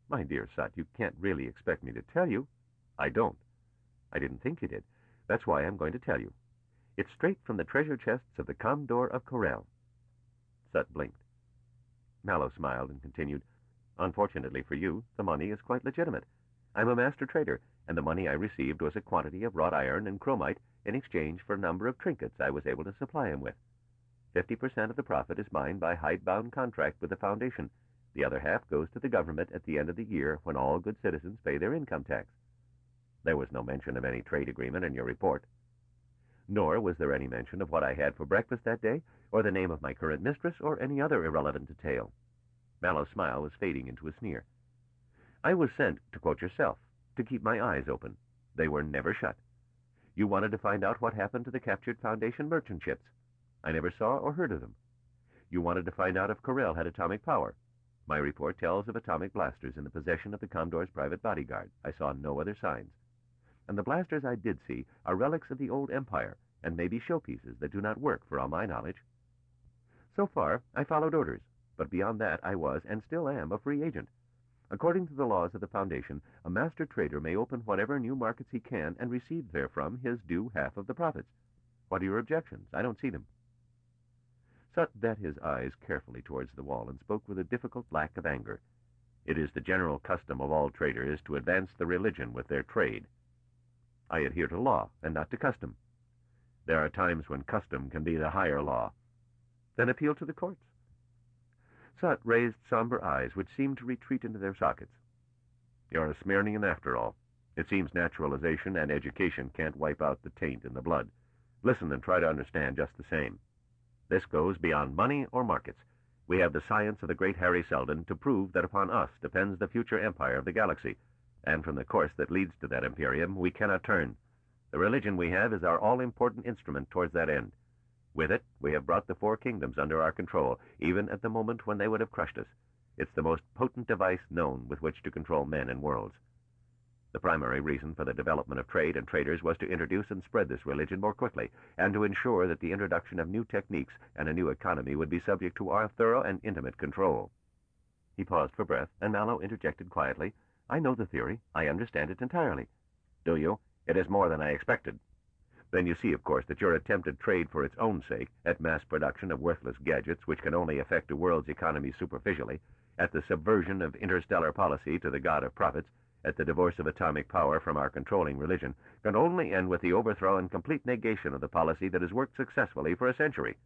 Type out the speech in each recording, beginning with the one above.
My dear Sut, you can't really expect me to tell you. I don't. I didn't think you did. That's why I'm going to tell you. It's straight from the treasure chests of the Commodore of Corel. Sut blinked. Mallow smiled and continued, Unfortunately for you, the money is quite legitimate. I'm a master trader, and the money I received was a quantity of wrought iron and chromite in exchange for a number of trinkets I was able to supply him with. 50% of the profit is mine by hidebound contract with the Foundation. The other half goes to the government at the end of the year when all good citizens pay their income tax. There was no mention of any trade agreement in your report. Nor was there any mention of what I had for breakfast that day, or the name of my current mistress, or any other irrelevant detail. Mallow's smile was fading into a sneer. I was sent, to quote yourself, to keep my eyes open. They were never shut. You wanted to find out what happened to the captured Foundation merchant ships. I never saw or heard of them. You wanted to find out if Corel had atomic power. My report tells of atomic blasters in the possession of the Commodore's private bodyguard. I saw no other signs. And the blasters I did see are relics of the old empire, and maybe showpieces that do not work for all my knowledge. So far, I followed orders, but beyond that I was, and still am, a free agent. According to the laws of the Foundation, a master trader may open whatever new markets he can and receive therefrom his due half of the profits. What are your objections? I don't see them. Sut bent his eyes carefully towards the wall and spoke with a difficult lack of anger. It is the general custom of all traders to advance the religion with their trade. I adhere to law and not to custom. There are times when custom can be the higher law. Then appeal to the courts. Sut raised somber eyes which seemed to retreat into their sockets. You're a Smyrnian after all. It seems naturalization and education can't wipe out the taint in the blood. Listen and try to understand just the same. This goes beyond money or markets. We have the science of the great Harry Seldon to prove that upon us depends the future empire of the galaxy, and from the course that leads to that imperium we cannot turn. The religion we have is our all-important instrument towards that end. With it, we have brought the four kingdoms under our control, even at the moment when they would have crushed us. It's the most potent device known with which to control men and worlds. The primary reason for the development of trade and traders was to introduce and spread this religion more quickly, and to ensure that the introduction of new techniques and a new economy would be subject to our thorough and intimate control. He paused for breath, and Mallow interjected quietly, I know the theory. I understand it entirely. Do you? It is more than I expected. Then you see, of course, that your attempted trade for its own sake, at mass production of worthless gadgets which can only affect a world's economy superficially, at the subversion of interstellar policy to the god of profits, at the divorce of atomic power from our controlling religion, can only end with the overthrow and complete negation of the policy that has worked successfully for a century.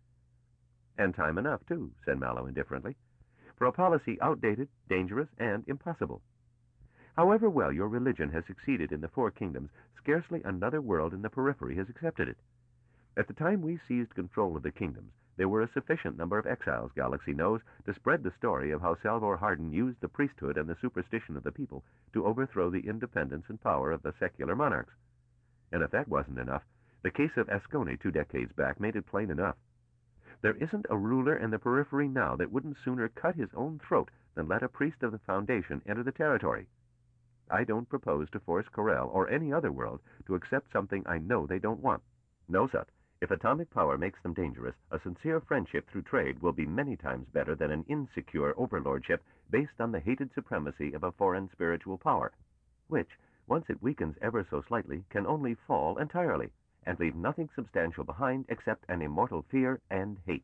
And time enough, too, said Mallow indifferently, for a policy outdated, dangerous, and impossible. However well your religion has succeeded in the four kingdoms, scarcely another world in the periphery has accepted it. At the time we seized control of the kingdoms, there were a sufficient number of exiles, Galaxy knows, to spread the story of how Salvor Hardin used the priesthood and the superstition of the people to overthrow the independence and power of the secular monarchs. And if that wasn't enough, the case of Asconi 2 decades back made it plain enough. There isn't a ruler in the periphery now that wouldn't sooner cut his own throat than let a priest of the Foundation enter the territory. I don't propose to force Corel or any other world to accept something I know they don't want. No, Sut. If atomic power makes them dangerous, a sincere friendship through trade will be many times better than an insecure overlordship based on the hated supremacy of a foreign spiritual power, which, once it weakens ever so slightly, can only fall entirely, and leave nothing substantial behind except an immortal fear and hate.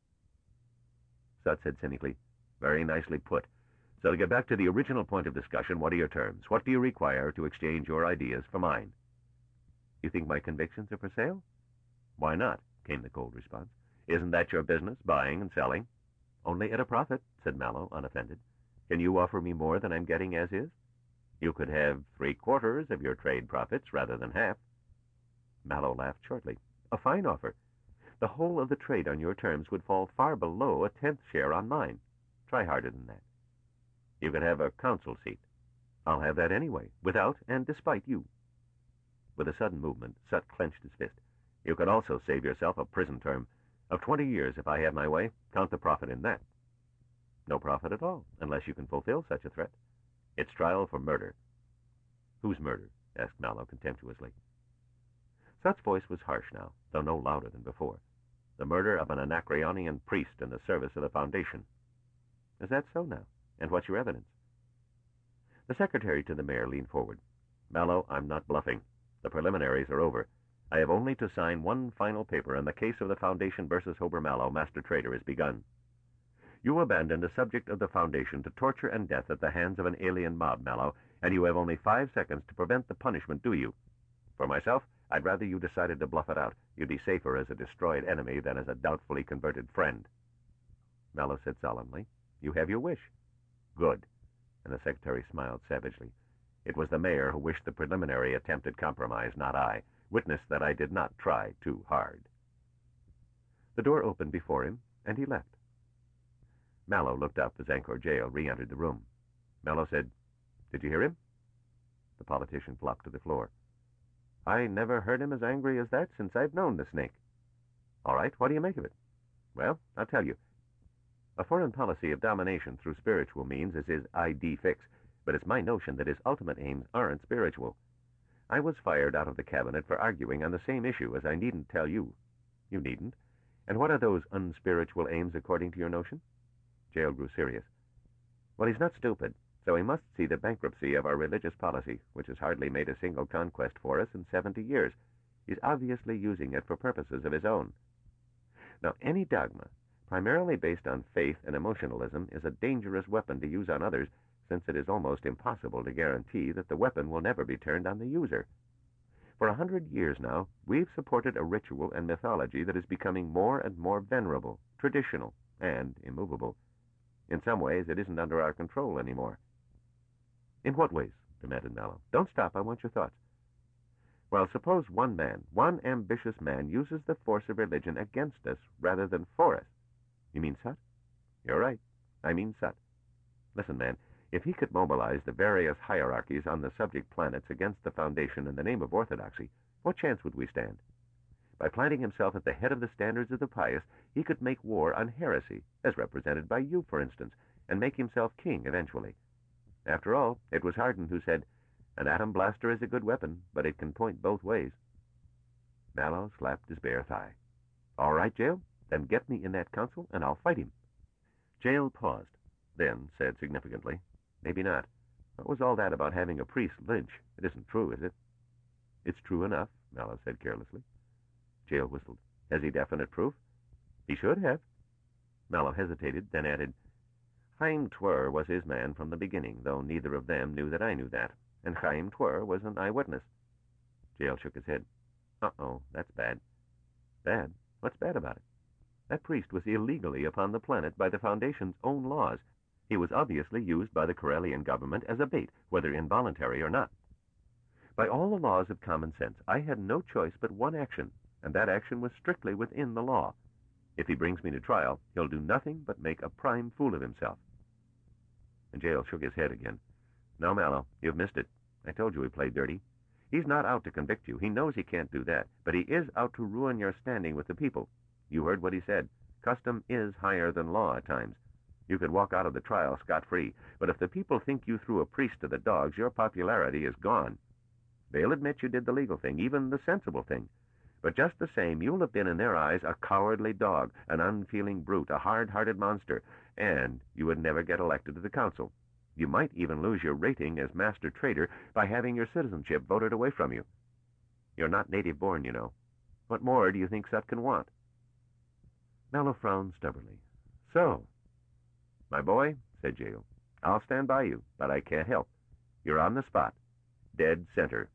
Sut said cynically, Very nicely put. So to get back to the original point of discussion, what are your terms? What do you require to exchange your ideas for mine? You think my convictions are for sale? Why not? Came the cold response. Isn't that your business, buying and selling? Only at a profit, said Mallow, unoffended. Can you offer me more than I'm getting as is? You could have 3/4 of your trade profits rather than half. Mallow laughed shortly. A fine offer. The whole of the trade on your terms would fall far below a 10th share on mine. Try harder than that. You could have a council seat. I'll have that anyway, without and despite you. With a sudden movement, Sut clenched his fist. You could also save yourself a prison term of 20 years if I have my way. Count the profit in that. No profit at all, unless you can fulfill such a threat. It's trial for murder. Whose murder? Asked Mallow contemptuously. Sut's voice was harsh now, though no louder than before. The murder of an Anacreonian priest in the service of the Foundation. Is that so now? And what's your evidence? The secretary to the mayor leaned forward. Mallow, I'm not bluffing. The preliminaries are over. I have only to sign one final paper, and the case of the Foundation versus Hober Mallow, master trader, is begun. You abandoned the subject of the Foundation to torture and death at the hands of an alien mob, Mallow, and you have only 5 seconds to prevent the punishment, do you? For myself, I'd rather you decided to bluff it out. You'd be safer as a destroyed enemy than as a doubtfully converted friend. Mallow said solemnly, You have your wish. Good. And the secretary smiled savagely. It was the mayor who wished the preliminary attempt at compromise, not I. Witness that I did not try too hard. The door opened before him, and he left. Mallow looked up as Angkor Jail re-entered the room. Mallow said, Did you hear him? The politician flopped to the floor. I never heard him as angry as that since I've known the snake. All right, what do you make of it? Well, I'll tell you. A foreign policy of domination through spiritual means is his ID fix, but it's my notion that his ultimate aims aren't spiritual. I was fired out of the cabinet for arguing on the same issue, as I needn't tell you. You needn't. And what are those unspiritual aims according to your notion? Jael grew serious. Well, he's not stupid, so he must see the bankruptcy of our religious policy, which has hardly made a single conquest for us in 70 years. He's obviously using it for purposes of his own. Now, any dogma, primarily based on faith and emotionalism, is a dangerous weapon to use on others, since it is almost impossible to guarantee that the weapon will never be turned on the user. For 100 years now, we've supported a ritual and mythology that is becoming more and more venerable, traditional, and immovable. In some ways, it isn't under our control anymore. In what ways? Demanded Mallow. Don't stop, I want your thoughts. Well, suppose one ambitious man, uses the force of religion against us rather than for us. You mean Sut? You're right. I mean Sut. Listen, man, if he could mobilize the various hierarchies on the subject planets against the Foundation in the name of orthodoxy, what chance would we stand? By planting himself at the head of the standards of the pious, he could make war on heresy, as represented by you, for instance, and make himself king eventually. After all, it was Hardin who said, An atom blaster is a good weapon, but it can point both ways. Mallow slapped his bare thigh. All right, Jael, then get me in that council, and I'll fight him. Jael paused, then said significantly, Maybe not. What was all that about having a priest lynch? It isn't true, is it? It's true enough, Mallow said carelessly. Jael whistled. Has he definite proof? He should have. Mallow hesitated, then added, Chaim Twer was his man from the beginning, though neither of them knew that I knew that, and Chaim Twer was an eyewitness. Jael shook his head. Uh-oh, that's bad. Bad? What's bad about it? That priest was illegally upon the planet by the Foundation's own laws. He was obviously used by the Corellian government as a bait, whether involuntary or not. By all the laws of common sense, I had no choice but one action, and that action was strictly within the law. If he brings me to trial, he'll do nothing but make a prime fool of himself. And Jael shook his head again. No, Mallow, you've missed it. I told you he played dirty. He's not out to convict you. He knows he can't do that, but he is out to ruin your standing with the people. You heard what he said. Custom is higher than law at times. You could walk out of the trial scot-free, but if the people think you threw a priest to the dogs, your popularity is gone. They'll admit you did the legal thing, even the sensible thing. But just the same, you'll have been in their eyes a cowardly dog, an unfeeling brute, a hard-hearted monster, and you would never get elected to the council. You might even lose your rating as master trader by having your citizenship voted away from you. You're not native-born, you know. What more do you think Sut can want? Mallow frowned stubbornly. So, my boy, said Jael, I'll stand by you, but I can't help. You're on the spot. Dead center.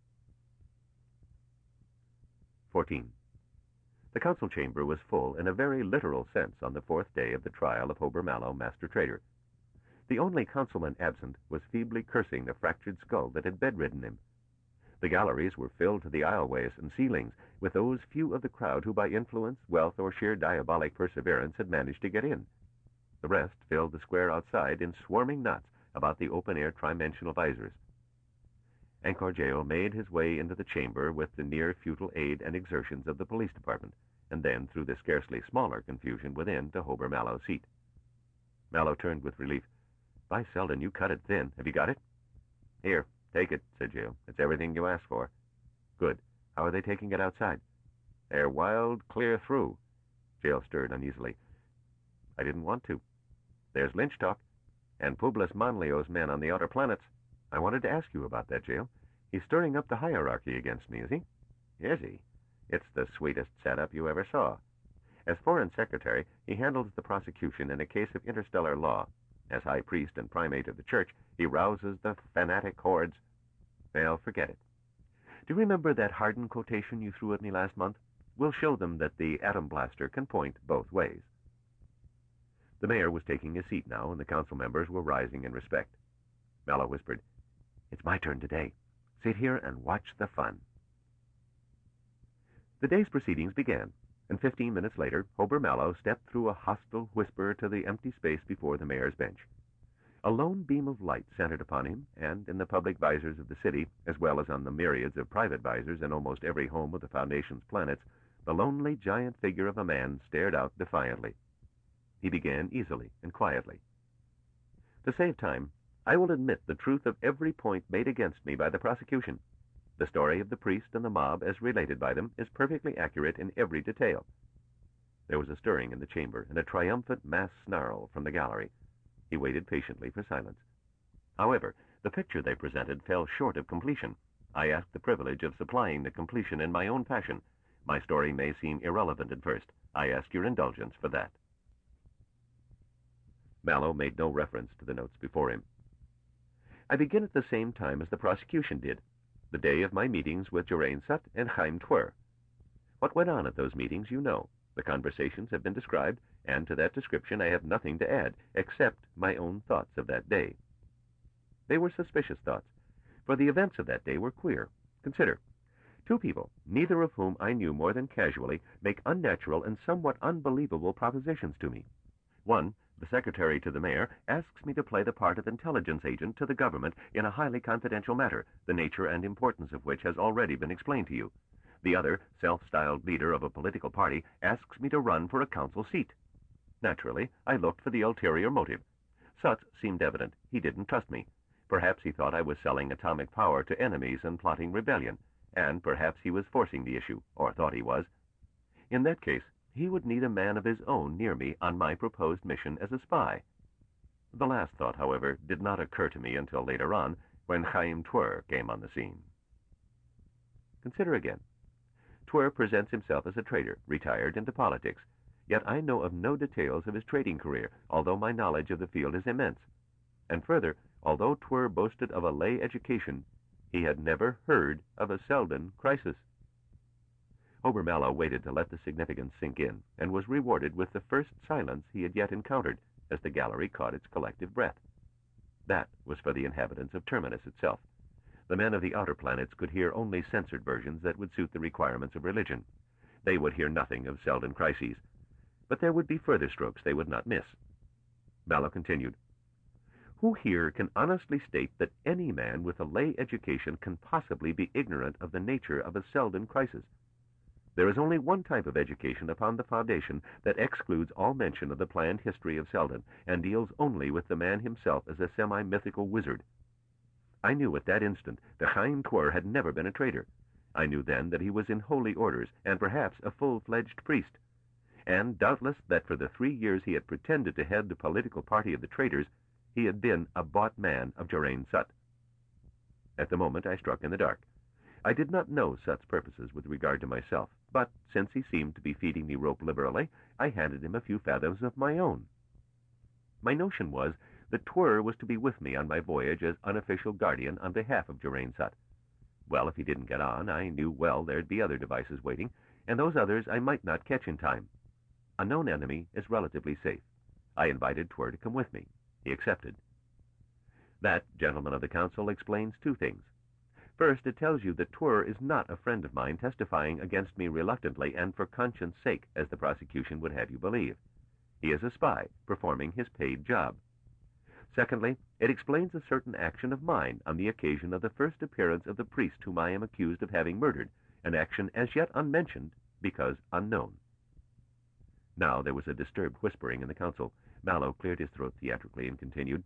14. The council chamber was full in a very literal sense on the 4th day of the trial of Hober Mallow, master trader. The only councilman absent was feebly cursing the fractured skull that had bedridden him. The galleries were filled to the aisleways and ceilings with those few of the crowd who by influence, wealth, or sheer diabolic perseverance had managed to get in. The rest filled the square outside in swarming knots about the open-air trimensional visors. Angkor Jael made his way into the chamber with the near-futile aid and exertions of the police department, and then through the scarcely smaller confusion within to Hober Mallow's seat. Mallow turned with relief. By Selden, you cut it thin. Have you got it? Here, take it, said Jael. It's everything you asked for. Good. How are they taking it outside? They're wild clear through. Jael stirred uneasily. I didn't want to. There's lynch talk, and Publius Manlio's men on the outer planets. I wanted to ask you about that, Jail. He's stirring up the hierarchy against me, is he? Is he? It's the sweetest setup you ever saw. As Foreign Secretary, he handles the prosecution in a case of interstellar law. As High Priest and Primate of the Church, he rouses the fanatic hordes. Well, forget it. Do you remember that Hardin quotation you threw at me last month? We'll show them that the atom blaster can point both ways. The mayor was taking his seat now, and the council members were rising in respect. Mallow whispered, "It's my turn today. Sit here and watch the fun." The day's proceedings began, and 15 minutes later, Hober Mallow stepped through a hostile whisper to the empty space before the mayor's bench. A lone beam of light centered upon him, and in the public visors of the city, as well as on the myriads of private visors in almost every home of the Foundation's planets, the lonely giant figure of a man stared out defiantly. He began easily and quietly. To save time, I will admit the truth of every point made against me by the prosecution. The story of the priest and the mob, as related by them, is perfectly accurate in every detail. There was a stirring in the chamber, and a triumphant mass snarl from the gallery. He waited patiently for silence. However, the picture they presented fell short of completion. I asked the privilege of supplying the completion in my own fashion. My story may seem irrelevant at first. I ask your indulgence for that. Mallow made no reference to the notes before him. I begin at the same time as the prosecution did, the day of my meetings with Geraint Sutt and Chaim Twir. What went on at those meetings you know. The conversations have been described, and to that description I have nothing to add, except my own thoughts of that day. They were suspicious thoughts, for the events of that day were queer. Consider. Two people, neither of whom I knew more than casually, make unnatural and somewhat unbelievable propositions to me. One, the secretary to the mayor, asks me to play the part of intelligence agent to the government in a highly confidential matter, the nature and importance of which has already been explained to you. The other, self-styled leader of a political party, asks me to run for a council seat. Naturally, I looked for the ulterior motive. Sutt seemed evident. He didn't trust me. Perhaps he thought I was selling atomic power to enemies and plotting rebellion, and perhaps he was forcing the issue, or thought he was. In that case, he would need a man of his own near me on my proposed mission as a spy. The last thought, however, did not occur to me until later on, when Chaim Twir came on the scene. Consider again. Twir presents himself as a trader, retired into politics, yet I know of no details of his trading career, although my knowledge of the field is immense. And further, although Twir boasted of a lay education, he had never heard of a Selden crisis. Hober Mallow waited to let the significance sink in, and was rewarded with the first silence he had yet encountered, as the gallery caught its collective breath. That was for the inhabitants of Terminus itself. The men of the outer planets could hear only censored versions that would suit the requirements of religion. They would hear nothing of Selden crises. But there would be further strokes they would not miss. Mallow continued, "Who here can honestly state that any man with a lay education can possibly be ignorant of the nature of a Selden crisis? There is only one type of education upon the Foundation that excludes all mention of the planned history of Selden, and deals only with the man himself as a semi-mythical wizard. I knew at that instant that Chaim Twir had never been a trader. I knew then that he was in holy orders, and perhaps a full-fledged priest, and doubtless that for the 3 years he had pretended to head the political party of the traders, he had been a bought man of Geraint Sutt. At the moment I struck in the dark. I did not know Sutt's purposes with regard to myself, but since he seemed to be feeding me rope liberally, I handed him a few fathoms of my own. My notion was that Twir was to be with me on my voyage as unofficial guardian on behalf of Geraint Sutt. Well, if he didn't get on, I knew well there'd be other devices waiting, and those others I might not catch in time. A known enemy is relatively safe. I invited Twir to come with me. He accepted. That, gentlemen of the council, explains two things. First, it tells you that Twir is not a friend of mine testifying against me reluctantly and for conscience sake, as the prosecution would have you believe. He is a spy, performing his paid job. Secondly, it explains a certain action of mine on the occasion of the first appearance of the priest whom I am accused of having murdered, an action as yet unmentioned because unknown. Now there was a disturbed whispering in the council. Mallow cleared his throat theatrically and continued,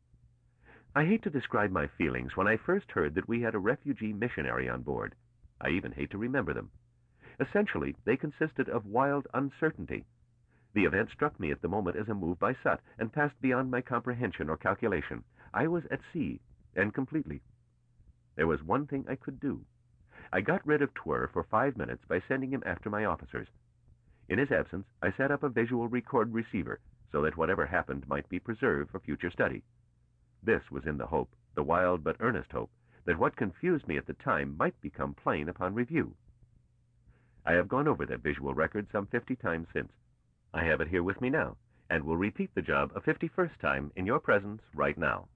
I hate to describe my feelings when I first heard that we had a refugee missionary on board. I even hate to remember them. Essentially, they consisted of wild uncertainty. The event struck me at the moment as a move by Sutt, and passed beyond my comprehension or calculation. I was at sea. and completely. There was one thing I could do. I got rid of Twir for 5 minutes by sending him after my officers. In his absence, I set up a visual record receiver so that whatever happened might be preserved for future study. This was in the hope, the wild but earnest hope, that what confused me at the time might become plain upon review. I have gone over that visual record some 50 times since. I have it here with me now, and will repeat the job a 51st time in your presence right now.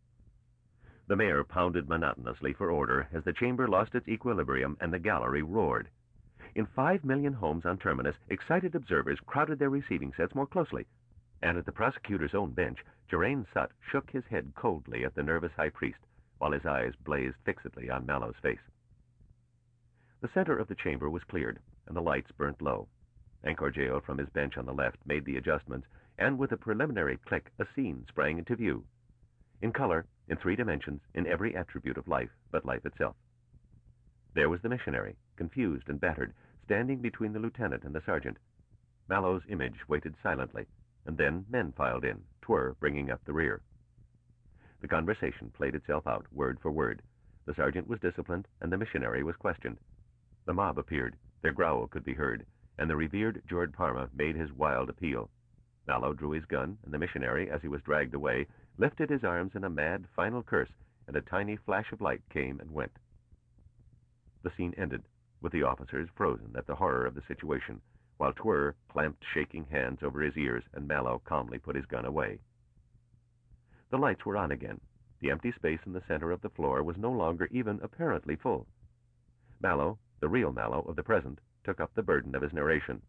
The mayor pounded monotonously for order as the chamber lost its equilibrium and the gallery roared. In 5 million homes on Terminus, excited observers crowded their receiving sets more closely, and at the prosecutor's own bench, Geraint Sutt shook his head coldly at the nervous high priest, while his eyes blazed fixedly on Mallow's face. The center of the chamber was cleared, and the lights burnt low. Ankorjeo, from his bench on the left, made the adjustments, and with a preliminary click, a scene sprang into view. In color, in 3 dimensions, in every attribute of life but life itself. There was the missionary, confused and battered, standing between the lieutenant and the sergeant. Mallow's image waited silently, and then men filed in, Twir bringing up the rear. The conversation played itself out, word for word. The sergeant was disciplined, and the missionary was questioned. The mob appeared, their growl could be heard, and the revered George Parma made his wild appeal. Mallow drew his gun, and the missionary, as he was dragged away, lifted his arms in a mad final curse, and a tiny flash of light came and went. The scene ended, with the officers frozen at the horror of the situation, while Twir clamped shaking hands over his ears, and Mallow calmly put his gun away. The lights were on again. The empty space in the center of the floor was no longer even apparently full. Mallow, the real Mallow of the present, took up the burden of his narration.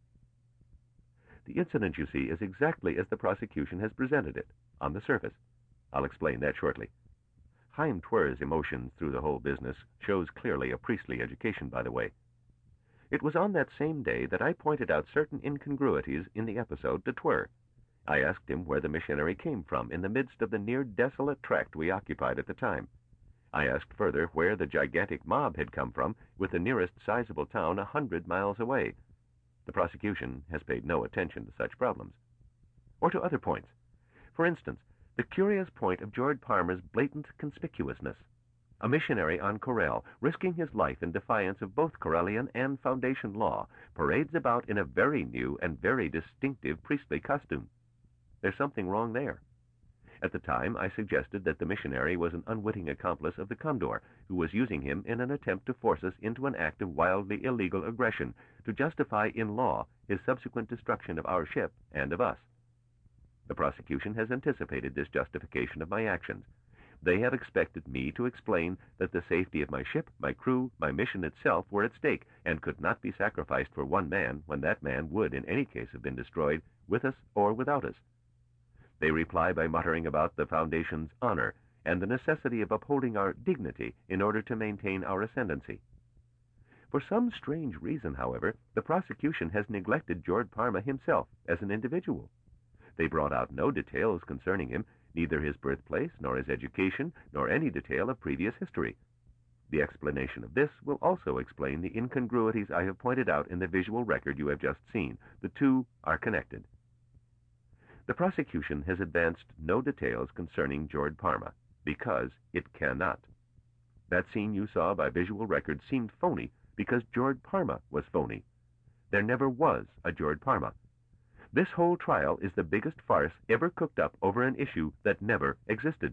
The incident, you see, is exactly as the prosecution has presented it, on the surface. I'll explain that shortly. Chaim Twir's emotions through the whole business shows clearly a priestly education, by the way. It was on that same day that I pointed out certain incongruities in the episode to Twir. I asked him where the missionary came from in the midst of the near-desolate tract we occupied at the time. I asked further where the gigantic mob had come from, with the nearest sizable town 100 miles away. The prosecution has paid no attention to such problems. Or to other points. For instance, the curious point of George Parma's blatant conspicuousness. A missionary on Corel, risking his life in defiance of both Corellian and Foundation law, parades about in a very new and very distinctive priestly costume. There's something wrong there. At the time, I suggested that the missionary was an unwitting accomplice of the Condor, who was using him in an attempt to force us into an act of wildly illegal aggression, to justify in law his subsequent destruction of our ship and of us. The prosecution has anticipated this justification of my actions. They have expected me to explain that the safety of my ship, my crew, my mission itself were at stake, and could not be sacrificed for one man when that man would in any case have been destroyed, with us or without us. They reply by muttering about the Foundation's honor and the necessity of upholding our dignity in order to maintain our ascendancy. For some strange reason, however, the prosecution has neglected George Parma himself as an individual. They brought out no details concerning him, neither his birthplace, nor his education, nor any detail of previous history. The explanation of this will also explain the incongruities I have pointed out in the visual record you have just seen. The two are connected. The prosecution has advanced no details concerning George Parma, because it cannot. That scene you saw by visual record seemed phony because George Parma was phony. There never was a George Parma. This whole trial is the biggest farce ever cooked up over an issue that never existed.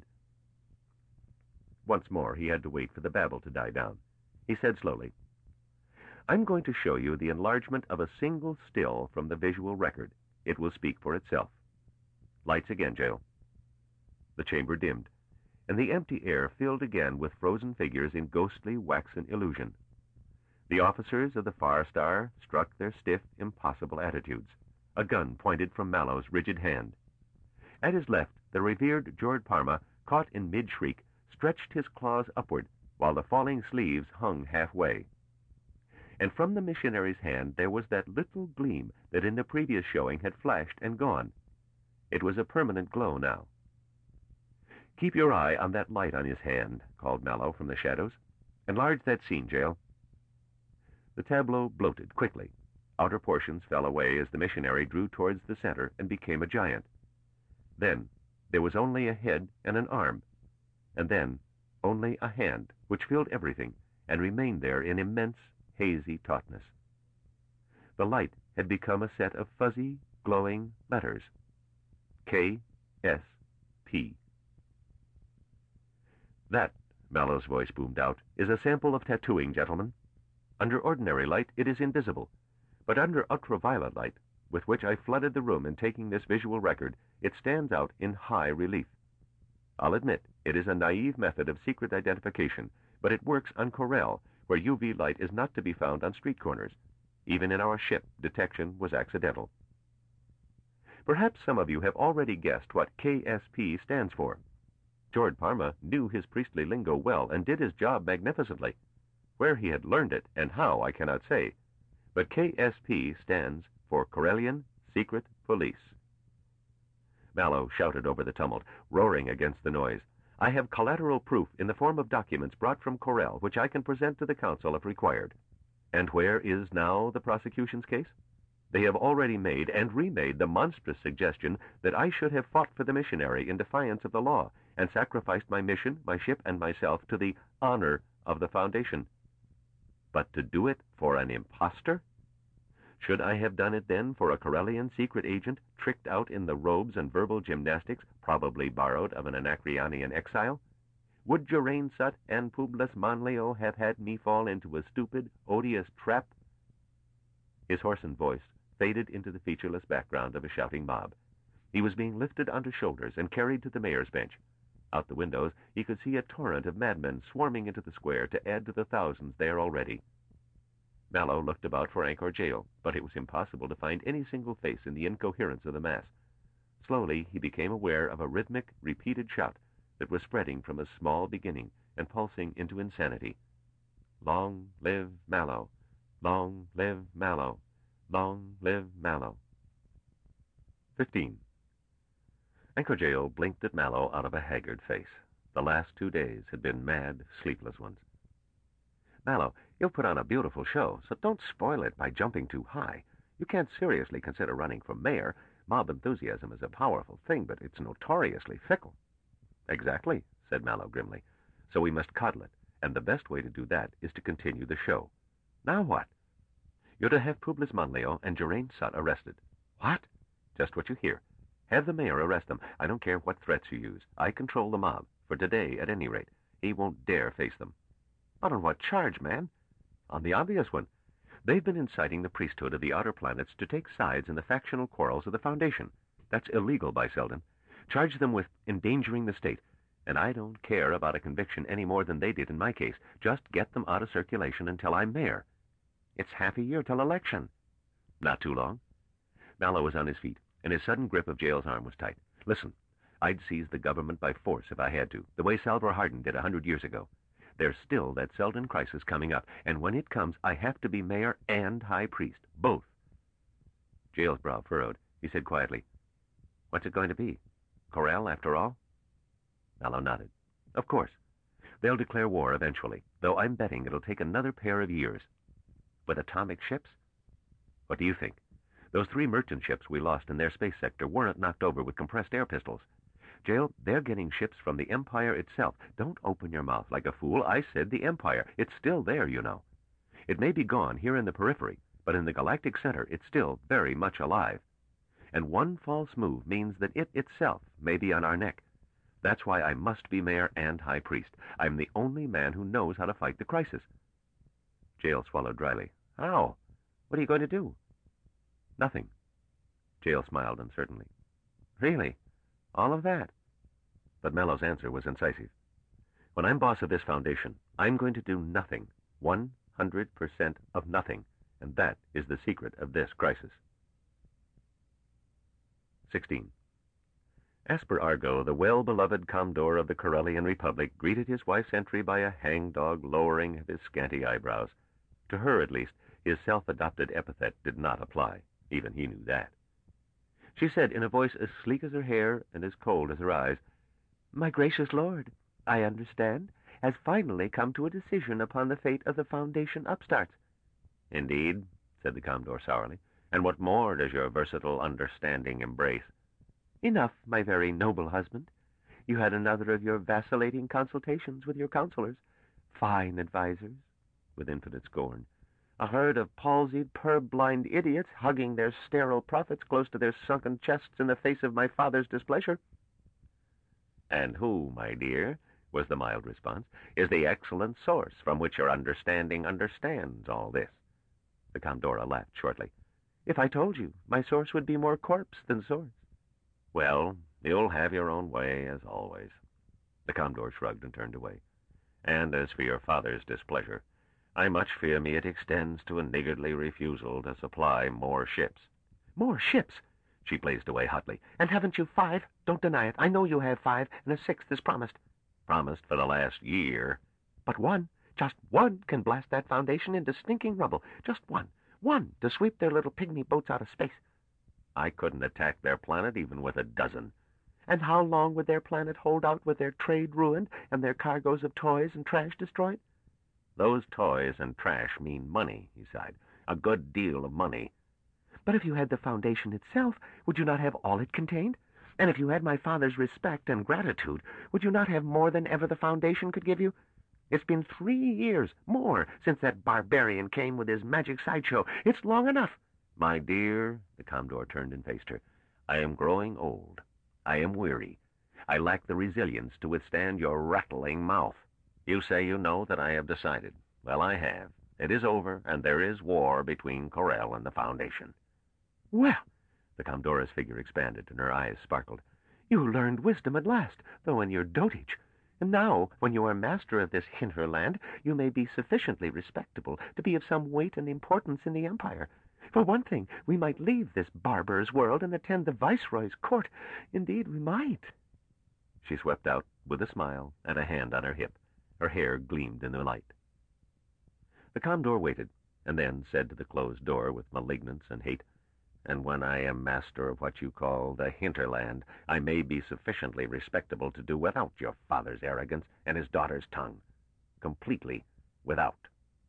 Once more, he had to wait for the babble to die down. He said slowly, "I'm going to show you the enlargement of a single still from the visual record. It will speak for itself. Lights again, Jael." The chamber dimmed, and the empty air filled again with frozen figures in ghostly waxen illusion. The officers of the Far Star struck their stiff, impossible attitudes. A gun pointed from Mallow's rigid hand. At his left, the revered George Parma, caught in mid-shriek, stretched his claws upward, while the falling sleeves hung halfway. And from the missionary's hand there was that little gleam that in the previous showing had flashed and gone. It was a permanent glow now. "Keep your eye on that light on his hand," called Mallow from the shadows. "Enlarge that scene, Jael." The tableau bloated quickly. Outer portions fell away as the missionary drew towards the center and became a giant. Then there was only a head and an arm, and then only a hand which filled everything and remained there in immense, hazy tautness. The light had become a set of fuzzy, glowing letters. K.S.P. That, Mallow's voice boomed out, is a sample of tattooing, gentlemen. Under ordinary light, it is invisible, but under ultraviolet light, with which I flooded the room in taking this visual record, it stands out in high relief. I'll admit, it is a naive method of secret identification, but it works on Corel, where UV light is not to be found on street corners. Even in our ship, detection was accidental. Perhaps some of you have already guessed what KSP stands for. George Parma knew his priestly lingo well and did his job magnificently. Where he had learned it and how, I cannot say. But KSP stands for Corellian Secret Police. Mallow shouted over the tumult, roaring against the noise. I have collateral proof in the form of documents brought from Corel, which I can present to the council if required. And where is now the prosecution's case? They have already made and remade the monstrous suggestion that I should have fought for the missionary in defiance of the law and sacrificed my mission, my ship, and myself to the honor of the Foundation. But to do it for an impostor? Should I have done it then for a Corellian secret agent tricked out in the robes and verbal gymnastics probably borrowed of an Anacreonian exile? Would Geraint Sut and Publius Manlio have had me fall into a stupid, odious trap? His hoarsened voice faded into the featureless background of a shouting mob. He was being lifted onto shoulders and carried to the mayor's bench. Out the windows, he could see a torrent of madmen swarming into the square to add to the thousands there already. Mallow looked about for Angkor Jail, but it was impossible to find any single face in the incoherence of the mass. Slowly, he became aware of a rhythmic, repeated shout that was spreading from a small beginning and pulsing into insanity. Long live Mallow! Long live Mallow! Long live Mallow! 15. Angkor Jail blinked at Mallow out of a haggard face. The last 2 days had been mad, sleepless ones. Mallow, you'll put on a beautiful show, so don't spoil it by jumping too high. You can't seriously consider running for mayor. Mob enthusiasm is a powerful thing, but it's notoriously fickle. Exactly, said Mallow grimly. So we must coddle it, and the best way to do that is to continue the show. Now what? You're to have Publius Manlio and Geraint Sut arrested. What? Just what you hear. Have the mayor arrest them. I don't care what threats you use. I control the mob, for today at any rate. He won't dare face them. But on what charge, man? On the obvious one. They've been inciting the priesthood of the outer planets to take sides in the factional quarrels of the Foundation. That's illegal by Selden. Charge them with endangering the state. And I don't care about a conviction any more than they did in my case. Just get them out of circulation until I'm mayor. It's half a year till election. Not too long. Mallow was on his feet, and his sudden grip of Jail's arm was tight. Listen, I'd seize the government by force if I had to, the way Salvor Hardin did 100 years ago. There's still that Selden crisis coming up, and when it comes, I have to be mayor and high priest, both. Jail's brow furrowed. He said quietly, What's it going to be? Corel, after all? Mallow nodded. Of course. They'll declare war eventually, though I'm betting it'll take another pair of years. With atomic ships? What do you think? Those 3 merchant ships we lost in their space sector weren't knocked over with compressed air pistols. Jail, they're getting ships from the Empire itself. Don't open your mouth like a fool. I said the Empire. It's still there, you know. It may be gone here in the periphery, but in the galactic center it's still very much alive. And one false move means that it itself may be on our neck. That's why I must be mayor and high priest. I'm the only man who knows how to fight the crisis. Jail swallowed dryly. How? What are you going to do? Nothing. Jail smiled uncertainly. Really? All of that? But Mallow's answer was incisive. When I'm boss of this foundation, I'm going to do nothing. 100% of nothing. And that is the secret of this crisis. 16. Asper Argo, the well-beloved Commodore of the Corellian Republic, greeted his wife's entry by a hangdog lowering of his scanty eyebrows. To her, at least, his self-adopted epithet did not apply. Even he knew that. She said in a voice as sleek as her hair and as cold as her eyes, My gracious lord, I understand, has finally come to a decision upon the fate of the Foundation upstarts. Indeed, said the Commodore sourly, and what more does your versatile understanding embrace? Enough, my very noble husband. You had another of your vacillating consultations with your counselors. Fine advisers, with infinite scorn. A herd of palsied, purblind idiots hugging their sterile prophets close to their sunken chests in the face of my father's displeasure. And who, my dear, was the mild response, is the excellent source from which your understanding understands all this? The Commodore laughed shortly. If I told you, my source would be more corpse than source. Well, you'll have your own way, as always. The Commodore shrugged and turned away. And as for your father's displeasure, I much fear me it extends to a niggardly refusal to supply more ships. More ships? She blazed away hotly. And haven't you 5? Don't deny it. I know you have 5, and a 6th is promised. Promised for the last year. But one, just one, can blast that Foundation into stinking rubble. Just one. One, to sweep their little pygmy boats out of space. I couldn't attack their planet even with a dozen. And how long would their planet hold out with their trade ruined and their cargoes of toys and trash destroyed? Those toys and trash mean money, he sighed. A good deal of money. But if you had the Foundation itself, would you not have all it contained? And if you had my father's respect and gratitude, would you not have more than ever the Foundation could give you? It's been 3 years, more, since that barbarian came with his magic sideshow. It's long enough. My dear, the Commodore turned and faced her, I am growing old. I am weary. I lack the resilience to withstand your rattling mouth. You say you know that I have decided. Well, I have. It is over, and there is war between Corel and the Foundation. Well, the Commodore's figure expanded, and her eyes sparkled. You learned wisdom at last, though in your dotage. And now, when you are master of this hinterland, you may be sufficiently respectable to be of some weight and importance in the Empire. For one thing, we might leave this barbarous world and attend the Viceroy's court. Indeed, we might. She swept out with a smile and a hand on her hip. Her hair gleamed in the light. The Commodore waited, and then said to the closed door with malignance and hate, And when I am master of what you call the hinterland, I may be sufficiently respectable to do without your father's arrogance and his daughter's tongue. Completely without.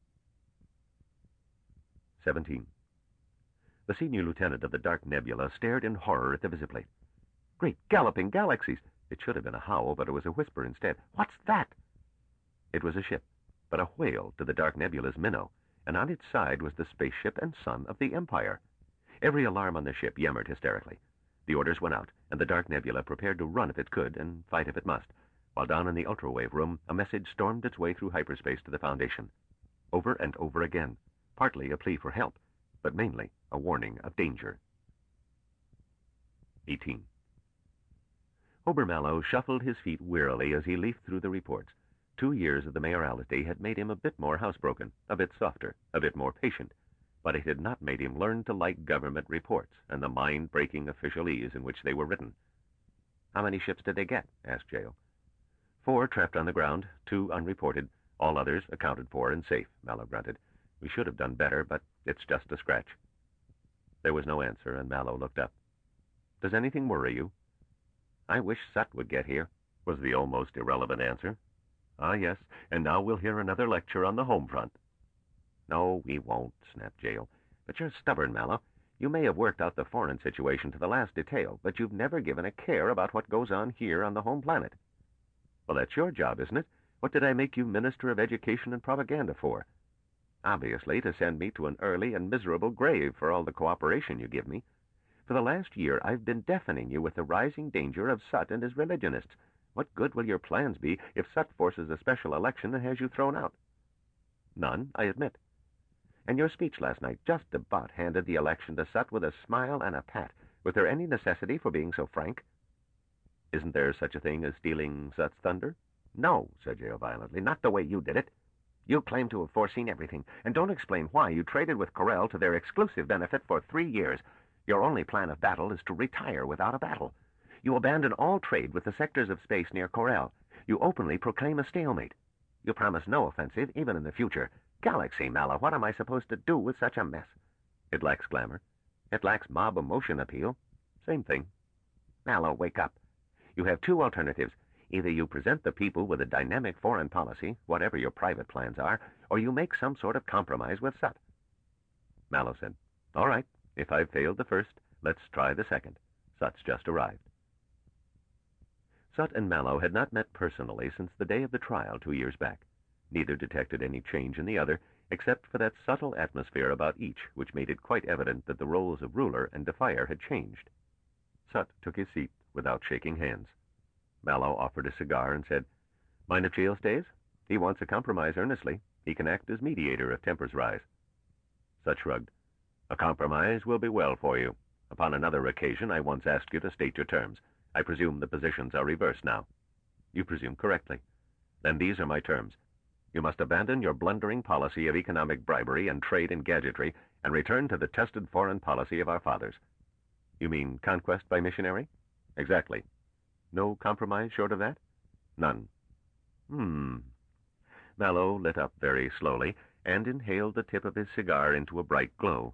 17. The senior lieutenant of the Dark Nebula stared in horror at the visiplate. Great galloping galaxies! It should have been a howl, but it was a whisper instead. What's that? It was a ship, but a whale to the Dark Nebula's minnow, and on its side was the spaceship and sun of the Empire. Every alarm on the ship yammered hysterically. The orders went out, and the Dark Nebula prepared to run if it could and fight if it must, while down in the ultrawave room a message stormed its way through hyperspace to the Foundation. Over and over again, partly a plea for help, but mainly a warning of danger. 18. Obermallow shuffled his feet wearily as he leafed through the reports. 2 years of the mayoralty had made him a bit more housebroken, a bit softer, a bit more patient, but it had not made him learn to like government reports and the mind-breaking officialese in which they were written. How many ships did they get? Asked Jael. 4 trapped on the ground, 2 unreported, all others accounted for and safe, Mallow grunted. We should have done better, but it's just a scratch. There was no answer, and Mallow looked up. Does anything worry you? I wish Sut would get here, was the almost irrelevant answer. Ah, yes, and now we'll hear another lecture on the home front. No, we won't, snapped Jael. But you're stubborn, Mallow. You may have worked out the foreign situation to the last detail, but you've never given a care about what goes on here on the home planet. Well, that's your job, isn't it? What did I make you Minister of Education and Propaganda for? Obviously, to send me to an early and miserable grave for all the cooperation you give me. For the last year, I've been deafening you with the rising danger of Sut and his religionists. What good will your plans be if Sut forces a special election and has you thrown out? None, I admit. And your speech last night just about handed the election to Sut with a smile and a pat. Was there any necessity for being so frank? Isn't there such a thing as stealing Sut's thunder? No, said Jael violently, not the way you did it. You claim to have foreseen everything, and don't explain why you traded with Corel to their exclusive benefit for 3 years. Your only plan of battle is to retire without a battle. You abandon all trade with the sectors of space near Corel. You openly proclaim a stalemate. You promise no offensive, even in the future. Galaxy, Mallow, what am I supposed to do with such a mess? It lacks glamour. It lacks mob emotion appeal. Same thing. Mallow, wake up. You have 2 alternatives. Either you present the people with a dynamic foreign policy, whatever your private plans are, or you make some sort of compromise with Sut. Mallow said, All right, if I've failed the first, let's try the second. Sut's just arrived. Sut and Mallow had not met personally since the day of the trial 2 years back. Neither detected any change in the other, except for that subtle atmosphere about each which made it quite evident that the roles of ruler and defier had changed. Sut took his seat without shaking hands. Mallow offered a cigar and said, "Mind if Jael stays? He wants a compromise earnestly. He can act as mediator if tempers rise." Sut shrugged. "A compromise will be well for you. Upon another occasion I once asked you to state your terms. I presume the positions are reversed now." "You presume correctly." "Then these are my terms. You must abandon your blundering policy of economic bribery and trade in gadgetry and return to the tested foreign policy of our fathers." "You mean conquest by missionary?" "Exactly." "No compromise short of that?" "None." Mallow lit up very slowly and inhaled the tip of his cigar into a bright glow.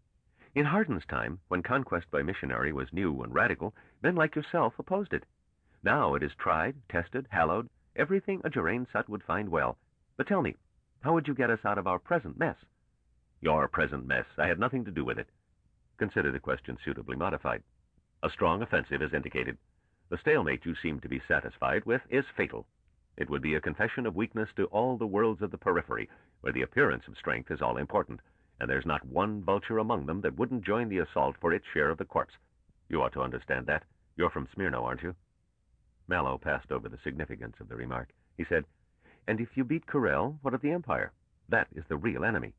"In Hardin's time, when conquest by missionary was new and radical, men like yourself opposed it. Now it is tried, tested, hallowed, everything a Geraint Sut would find well. But tell me, how would you get us out of our present mess?" "Your present mess. I had nothing to do with it." "Consider the question suitably modified. A strong offensive is indicated. The stalemate you seem to be satisfied with is fatal. It would be a confession of weakness to all the worlds of the periphery, where the appearance of strength is all important, and there's not one vulture among them that wouldn't join the assault for its share of the corpse. You ought to understand that. You're from Smyrna, aren't you?" Mallow passed over the significance of the remark. He said, "And if you beat Corel, what of the Empire? That is the real enemy."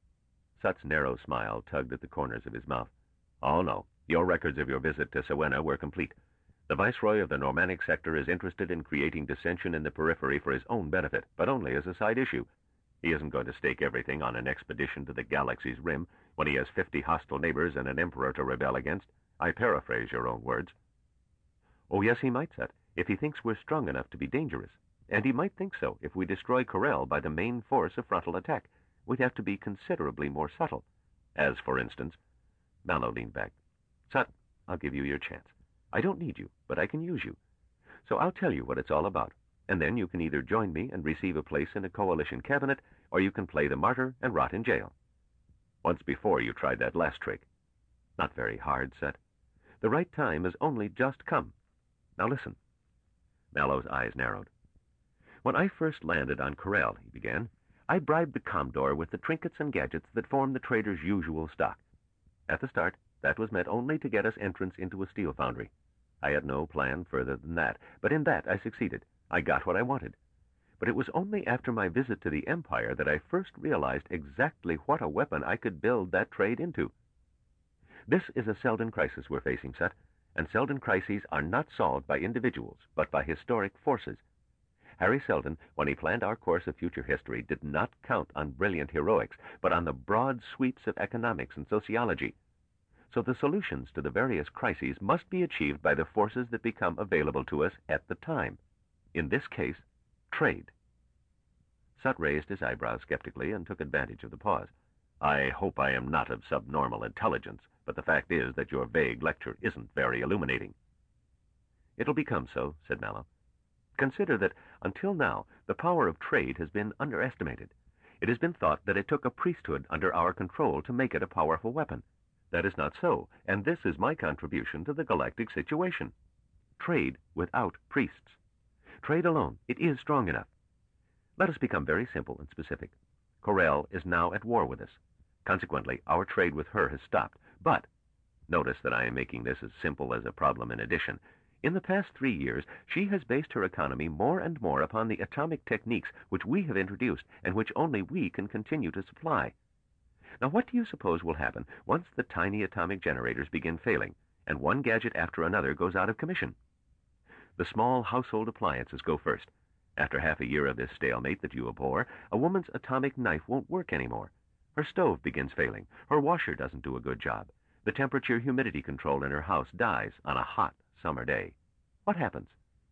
Sut's narrow smile tugged at the corners of his mouth. "Oh, no. Your records of your visit to Siwenna were complete. The Viceroy of the Normannic sector is interested in creating dissension in the periphery for his own benefit, but only as a side issue. He isn't going to stake everything on an expedition to the galaxy's rim when he has 50 hostile neighbors and an emperor to rebel against. I paraphrase your own words." "Oh, yes, he might, Sut, if he thinks we're strong enough to be dangerous. And he might think so if we destroy Corel by the main force of frontal attack. We'd have to be considerably more subtle. As, for instance..." Mallow leaned back. "Sut, I'll give you your chance. I don't need you, but I can use you. So I'll tell you what it's all about, and then you can either join me and receive a place in a coalition cabinet, or you can play the martyr and rot in jail. Once before you tried that last trick." "Not very hard, Sut. The right time has only just come. Now listen." Mallow's eyes narrowed. "When I first landed on Corel," he began, "I bribed the Commodore with the trinkets and gadgets that form the trader's usual stock. At the start, that was meant only to get us entrance into a steel foundry. I had no plan further than that, but in that I succeeded. I got what I wanted. But it was only after my visit to the Empire that I first realized exactly what a weapon I could build that trade into. This is a Selden crisis we're facing, Sut, and Selden crises are not solved by individuals, but by historic forces. Harry Selden, when he planned our course of future history, did not count on brilliant heroics, but on the broad sweeps of economics and sociology. So the solutions to the various crises must be achieved by the forces that become available to us at the time. In this case, trade." Sut raised his eyebrows skeptically and took advantage of the pause. "I hope I am not of subnormal intelligence, but the fact is that your vague lecture isn't very illuminating." "It'll become so," said Mallow. "Consider that, until now, the power of trade has been underestimated. It has been thought that it took a priesthood under our control to make it a powerful weapon. That is not so, and this is my contribution to the galactic situation. Trade without priests. Trade alone, it is strong enough. Let us become very simple and specific. Corel is now at war with us. Consequently, our trade with her has stopped. But, notice that I am making this as simple as a problem in addition, in the past 3 years, she has based her economy more and more upon the atomic techniques which we have introduced and which only we can continue to supply. Now, what do you suppose will happen once the tiny atomic generators begin failing, and one gadget after another goes out of commission? The small household appliances go first. After half a year of this stalemate that you abhor, a woman's atomic knife won't work anymore. Her stove begins failing. Her washer doesn't do a good job. The temperature-humidity control in her house dies on a hot summer day. What happens?"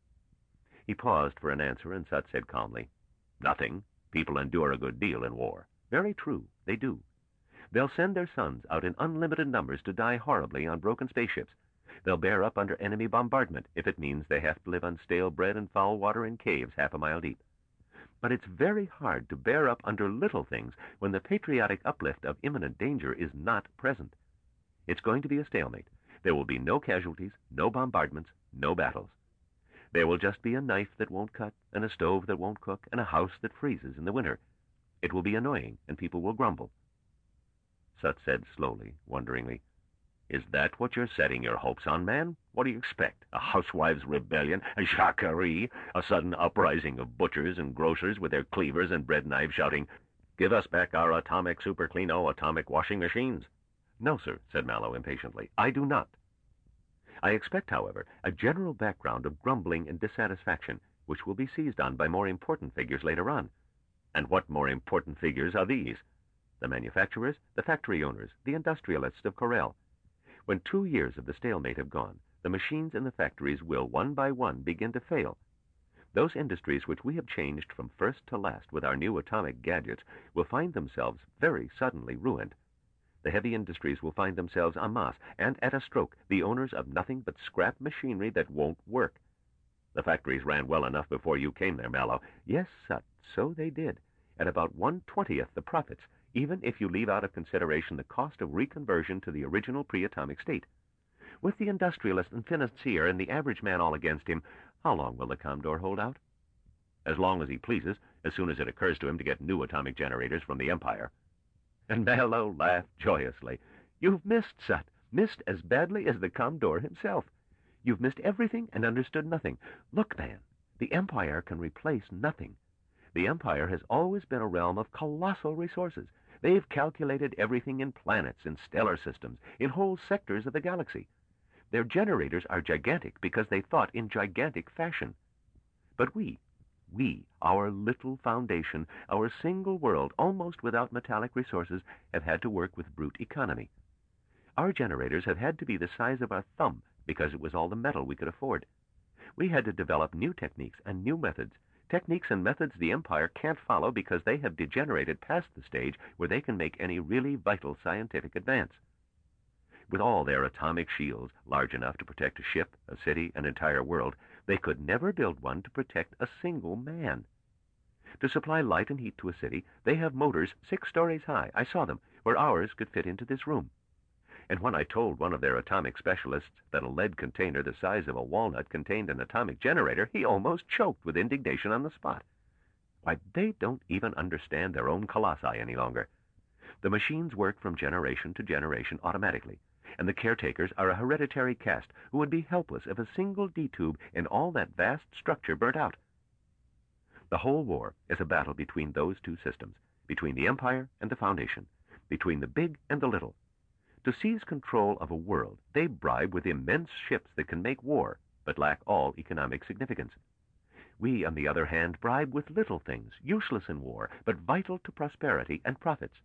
He paused for an answer, and Sut said calmly, "Nothing. People endure a good deal in war." "Very true. They do. They'll send their sons out in unlimited numbers to die horribly on broken spaceships. They'll bear up under enemy bombardment if it means they have to live on stale bread and foul water in caves half a mile deep. But it's very hard to bear up under little things when the patriotic uplift of imminent danger is not present. It's going to be a stalemate. There will be no casualties, no bombardments, no battles. There will just be a knife that won't cut, and a stove that won't cook, and a house that freezes in the winter. It will be annoying, and people will grumble. Sut said slowly, wonderingly, "Is that what you're setting your hopes on, man? What do you expect? A housewife's rebellion, a jacquerie, a sudden uprising of butchers and grocers with their cleavers and bread knives shouting, 'Give us back our atomic super cleano atomic washing machines'?" "No, sir," said Mallow impatiently. "I do not. I expect, however, a general background of grumbling and dissatisfaction, which will be seized on by more important figures later on. And what more important figures are these? The manufacturers, the factory owners, the industrialists of Corel. When 2 years of the stalemate have gone, the machines in the factories will, one by one, begin to fail. Those industries which we have changed from first to last with our new atomic gadgets will find themselves very suddenly ruined. The heavy industries will find themselves en masse, and at a stroke, the owners of nothing but scrap machinery that won't work. The factories ran well enough before you came there, Mallow. Yes, Sut, so they did. At about 1/20th the profits, even if you leave out of consideration the cost of reconversion to the original pre-atomic state. With the industrialist and financier and the average man all against him, how long will the Commodore hold out? As long as he pleases, as soon as it occurs to him to get new atomic generators from the Empire. And Mallow laughed joyously. "You've missed, Sut, missed as badly as the Commodore himself. You've missed everything and understood nothing. Look, man, the Empire can replace nothing. The Empire has always been a realm of colossal resources. They've calculated everything in planets, in stellar systems, in whole sectors of the galaxy. Their generators are gigantic because they thought in gigantic fashion. But we, our little foundation, our single world, almost without metallic resources, have had to work with brute economy. Our generators have had to be the size of our thumb because it was all the metal we could afford. We had to develop new techniques and new methods, techniques and methods the Empire can't follow because they have degenerated past the stage where they can make any really vital scientific advance. With all their atomic shields, large enough to protect a ship, a city, an entire world, they could never build one to protect a single man. To supply light and heat to a city, they have motors 6 stories high, I saw them, where ours could fit into this room. And when I told one of their atomic specialists that a lead container the size of a walnut contained an atomic generator, he almost choked with indignation on the spot. Why, they don't even understand their own colossi any longer. The machines work from generation to generation automatically, and the caretakers are a hereditary caste who would be helpless if a single D-tube in all that vast structure burnt out. The whole war is a battle between those two systems, between the Empire and the Foundation, between the big and the little. To seize control of a world, they bribe with immense ships that can make war, but lack all economic significance. We, on the other hand, bribe with little things, useless in war, but vital to prosperity and profits.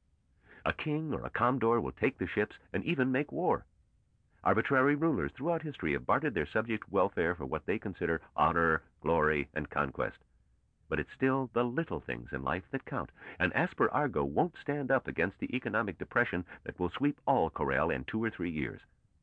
A king or a commodore will take the ships and even make war. Arbitrary rulers throughout history have bartered their subject welfare for what they consider honor, glory, and conquest. But it's still the little things in life that count, and Asper Argo won't stand up against the economic depression that will sweep all Corel in 2 or 3 years.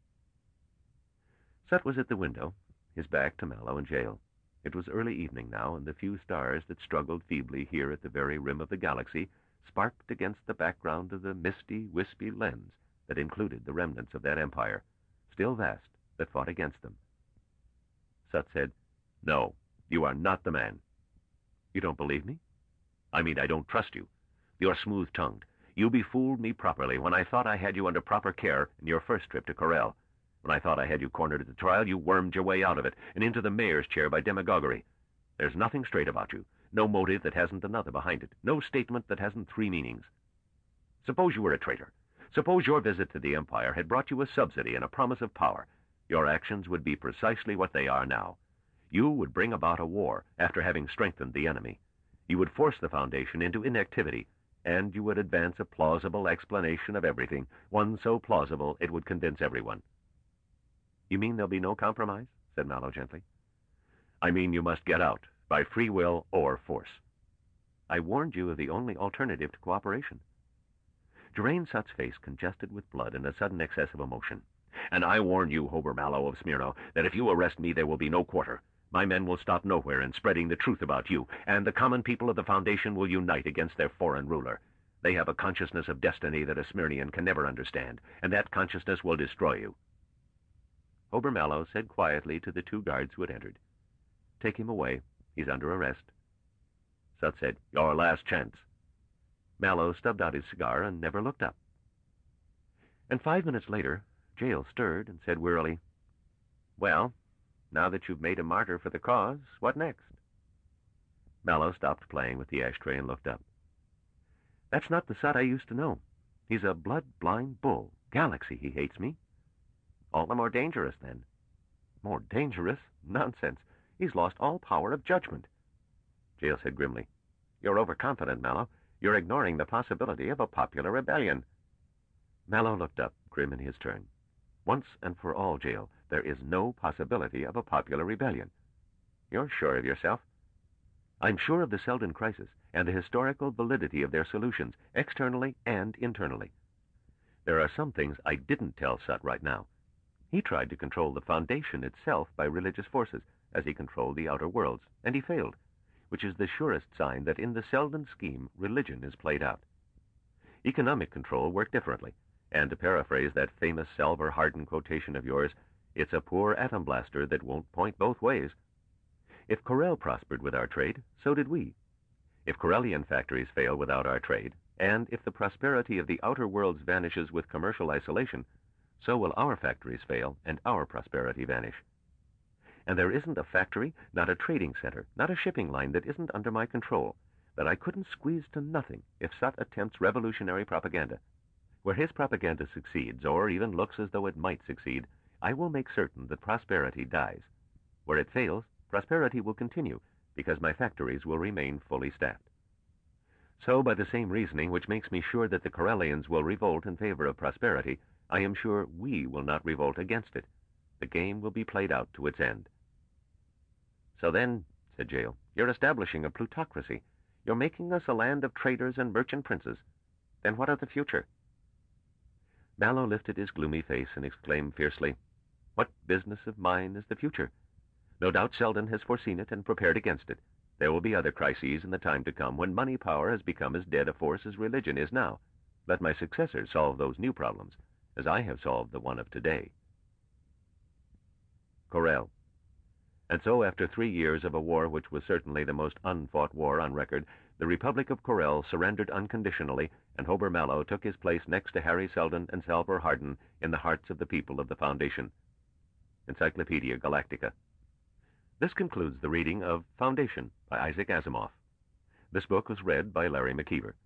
Sut was at the window, his back to Mallow and Jael. It was early evening now, and the few stars that struggled feebly here at the very rim of the galaxy sparked against the background of the misty, wispy lens that included the remnants of that empire, still vast, that fought against them. Sut said, "No, you are not the man." "You don't believe me?" "I mean, I don't trust you. You're smooth-tongued. You befooled me properly when I thought I had you under proper care in your first trip to Corel. When I thought I had you cornered at the trial, you wormed your way out of it and into the mayor's chair by demagoguery. There's nothing straight about you. No motive that hasn't another behind it. No statement that hasn't 3 meanings. Suppose you were a traitor. Suppose your visit to the Empire had brought you a subsidy and a promise of power. Your actions would be precisely what they are now. You would bring about a war after having strengthened the enemy. You would force the Foundation into inactivity, and you would advance a plausible explanation of everything, one so plausible it would convince everyone." "You mean there'll be no compromise?" said Mallow gently. "I mean you must get out, by free will or force." "I warned you of the only alternative to cooperation." Geraint Sut's face congested with blood and a sudden excess of emotion. "And I warn you, Hober Mallow of Smyrna, that if you arrest me there will be no quarter. My men will stop nowhere in spreading the truth about you, and the common people of the Foundation will unite against their foreign ruler. They have a consciousness of destiny that a Smyrnian can never understand, and that consciousness will destroy you." Hober Mallow said quietly to the 2 guards who had entered, take him away. He's under arrest." Sut said, "Your last chance." Mallow stubbed out his cigar and never looked up. And 5 minutes later, Jael stirred and said wearily, "Well, now that you've made a martyr for the cause, what next?" Mallow stopped playing with the ashtray and looked up. "That's not the Sut I used to know. He's a blood-blind bull. Galaxy, he hates me." "All the more dangerous, then." "More dangerous? Nonsense. He's lost all power of judgment." Jael said grimly, "You're overconfident, Mallow. You're ignoring the possibility of a popular rebellion." Mallow looked up, grim in his turn. "Once and for all, Jael, there is no possibility of a popular rebellion." "You're sure of yourself?" "I'm sure of the Selden crisis and the historical validity of their solutions, externally and internally. There are some things I didn't tell Sut right now. He tried to control the Foundation itself by religious forces, as he controlled the outer worlds, and he failed, which is the surest sign that in the Selden scheme religion is played out. Economic control worked differently, and to paraphrase that famous Salvor Hardin quotation of yours, it's a poor atom blaster that won't point both ways. If Corel prospered with our trade, so did we. If Corellian factories fail without our trade, and if the prosperity of the outer worlds vanishes with commercial isolation, so will our factories fail and our prosperity vanish. And there isn't a factory, not a trading center, not a shipping line that isn't under my control, that I couldn't squeeze to nothing if Sut attempts revolutionary propaganda. Where his propaganda succeeds, or even looks as though it might succeed, I will make certain that prosperity dies. Where it fails, prosperity will continue, because my factories will remain fully staffed. So, by the same reasoning which makes me sure that the Corellians will revolt in favor of prosperity, I am sure we will not revolt against it. The game will be played out to its end." "So then," said Jael, "you're establishing a plutocracy. You're making us a land of traders and merchant princes. Then what of the future?" Mallow lifted his gloomy face and exclaimed fiercely, "What business of mine is the future? No doubt Selden has foreseen it and prepared against it. There will be other crises in the time to come when money power has become as dead a force as religion is now. Let my successors solve those new problems, as I have solved the one of today." Corel. And so, after 3 years of a war which was certainly the most unfought war on record, the Republic of Corel surrendered unconditionally, and Hober Mallow took his place next to Harry Selden and Salvor Hardin in the hearts of the people of the Foundation. Encyclopedia Galactica. This concludes the reading of Foundation by Isaac Asimov. This book was read by Larry McKeever.